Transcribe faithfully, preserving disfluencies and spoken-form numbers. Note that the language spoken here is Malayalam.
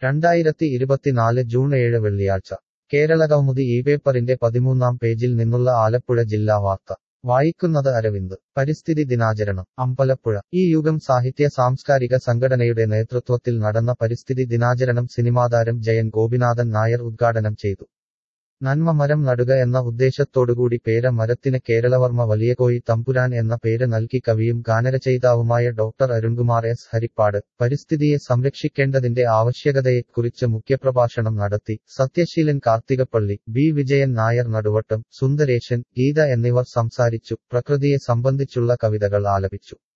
രണ്ടായിരത്തി ഇരുപത്തിനാല് ജൂൺ ഏഴ് വെള്ളിയാഴ്ച കേരളകൗമുദി ഈ പേപ്പറിന്റെ പതിമൂന്നാം പേജിൽ നിന്നുള്ള ആലപ്പുഴ ജില്ലാ വാർത്ത വായിക്കുന്നത് അരവിന്ദ്. പരിസ്ഥിതി ദിനാചരണം അമ്പലപ്പുഴ. ഈ യുഗം സാഹിത്യ സാംസ്കാരിക സംഘടനയുടെ നേതൃത്വത്തിൽ നടന്ന പരിസ്ഥിതി ദിനാചരണം സിനിമാതാരം ജയൻ ഗോപിനാഥൻ നായർ ഉദ്ഘാടനം ചെയ്തു. നന്മ മരം നടുക എന്ന ഉദ്ദേശത്തോടുകൂടി പേര മരത്തിന് കേരളവർമ്മ വലിയകോയി തമ്പുരാൻ എന്ന പേര് നൽകി കവിയും ഗാനരചയിതാവുമായ ഡോക്ടർ അരുൺകുമാർ എസ് ഹരിപ്പാട് പരിസ്ഥിതിയെ സംരക്ഷിക്കേണ്ടതിന്റെ ആവശ്യകതയെക്കുറിച്ച് മുഖ്യപ്രഭാഷണം നടത്തി. സത്യശീലൻ കാർത്തികപ്പള്ളി, ബി വിജയൻ നായർ നടുവട്ടം, സുന്ദരേശൻ, ഗീത എന്നിവർ സംസാരിച്ചു. പ്രകൃതിയെ സംബന്ധിച്ചുള്ള കവിതകൾ ആലപിച്ചു.